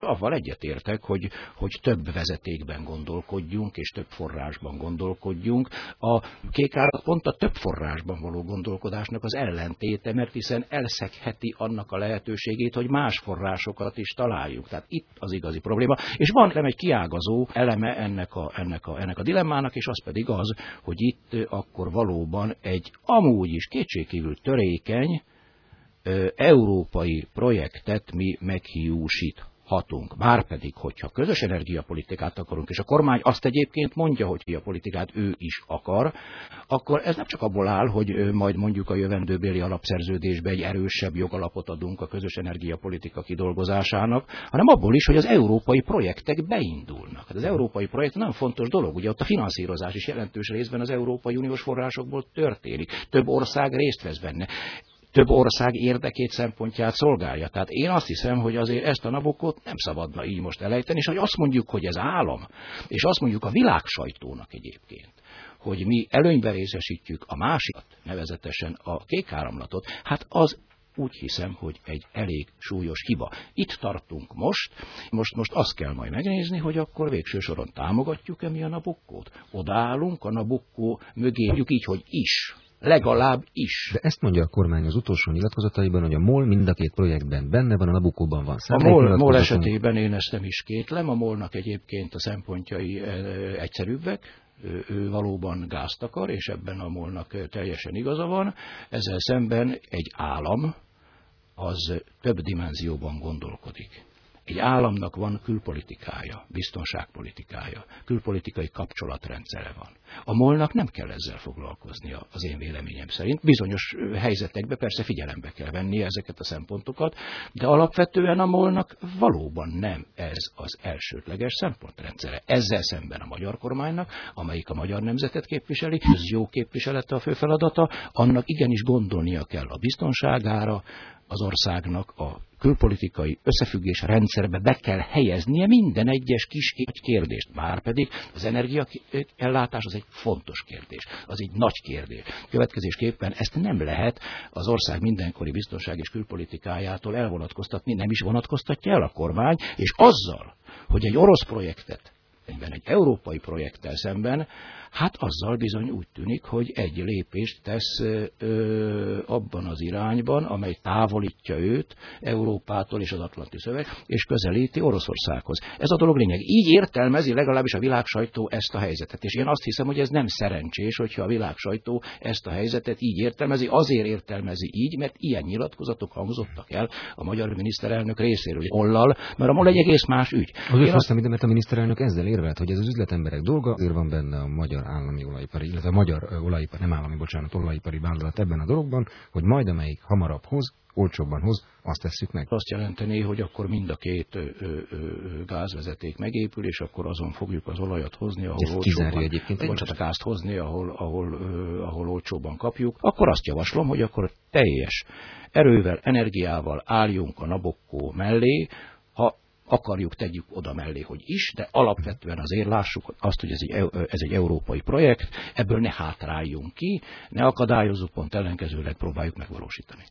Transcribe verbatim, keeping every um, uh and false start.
Avval egyetértek, hogy, hogy több vezetékben gondolkodjunk, és több forrásban gondolkodjunk. A kék áram pont a több forrásban való gondolkodásnak az ellentéte, mert hiszen elszegheti annak a lehetőségét, hogy más forrásokat is találjunk. Tehát itt az igazi probléma. És van nem egy kiágazó eleme ennek a, ennek, a, ennek a dilemmának, és az pedig az, hogy itt akkor valóban egy amúgy is kétségkívül törékeny ö, európai projektet mi meghiúsíthatunk. Hatunk. Márpedig, hogyha közös energiapolitikát akarunk, és a kormány azt egyébként mondja, hogy a politikát ő is akar, akkor ez nem csak abból áll, hogy majd mondjuk a jövendőbéli alapszerződésbe egy erősebb jogalapot adunk a közös energiapolitika kidolgozásának, hanem abból is, hogy az európai projektek beindulnak. Az európai projekt nem fontos dolog, ugye ott a finanszírozás is jelentős részben az Európai Uniós forrásokból történik. Több ország részt vesz benne. Több ország érdekét, szempontját szolgálja. Tehát én azt hiszem, hogy azért ezt a Nabuccót nem szabadna így most elejteni, és hogy azt mondjuk, hogy ez állam, és azt mondjuk a világsajtónak egyébként, hogy mi előnybe részesítjük a másikat, nevezetesen a kék áramlatot, hát az úgy hiszem, hogy egy elég súlyos hiba. Itt tartunk most, most, most azt kell majd megnézni, hogy akkor végső soron támogatjuk-e mi a Nabuccót. Odaállunk a Nabuccó mögé, mondjuk így, hogy is. Legalább is. De ezt mondja a kormány az utolsó nyilatkozataiban, hogy a MOL mind a két projektben benne van, a Nabuccóban van. A MOL, MOL esetében én ezt nem is kétlem, a MOL-nak egyébként a szempontjai egyszerűbbek, ő, ő valóban gázt akar, és ebben a MOL-nak teljesen igaza van. Ezzel szemben egy állam az több dimenzióban gondolkodik. Egy államnak van külpolitikája, biztonságpolitikája, külpolitikai kapcsolatrendszere van. A MOL-nak nem kell ezzel foglalkoznia, az én véleményem szerint. Bizonyos helyzetekben persze figyelembe kell venni ezeket a szempontokat, de alapvetően a MOL-nak valóban nem ez az elsődleges szempontrendszere. Ezzel szemben a magyar kormánynak, amelyik a magyar nemzetet képviseli, ez jó képviselete a fő feladata, annak igenis gondolnia kell a biztonságára, az országnak a külpolitikai összefüggés rendszerbe be kell helyeznie minden egyes kis kérdést. Márpedig az energiaellátás az egy fontos kérdés, az egy nagy kérdés. Következésképpen ezt nem lehet az ország mindenkori biztonság és külpolitikájától elvonatkoztatni, nem is vonatkoztatja el a kormány, és azzal, hogy egy orosz projektet, egy európai projekttel szemben, hát azzal bizony úgy tűnik, hogy egy lépést tesz ö, abban az irányban, amely távolítja őt Európától és az Atlanti Szöveg, és közelíti Oroszországhoz. Ez a dolog lényeg. Így értelmezi legalábbis a világsajtó ezt a helyzetet. És én azt hiszem, hogy ez nem szerencsés, hogyha a világsajtó ezt a helyzetet így értelmezi. Azért értelmezi így, mert ilyen nyilatkozatok hangzottak el a magyar miniszterelnök részéről. Ollal, mert a MOL egy egész más ügy. Azért hoztam ide, mert a miniszterelnök ezzel érvelt, hogy ez az üzletemberek dolga, azért van benne a magyar állami olajipari, illetve a magyar olajipari, nem állami, bocsánat, olajipari vállalat ebben a dologban, hogy majd amelyik hamarabb hoz, olcsóbban hoz, azt tesszük meg. Azt jelenteni, hogy akkor mind a két ö, ö, gázvezeték megépül, és akkor azon fogjuk az olajat hozni, ahol ez olcsóban, egyébként vagy a gázt hozni, ahol, ahol, ö, ahol olcsóban kapjuk. Akkor azt javaslom, hogy akkor teljes erővel, energiával álljunk a Nabuccó mellé, ha akarjuk, tegyük oda mellé, hogy is, de alapvetően azért lássuk azt, hogy ez egy, ez egy európai projekt, ebből ne hátráljunk ki, ne akadályozzuk, pont ellenkezőleg próbáljuk megvalósítani.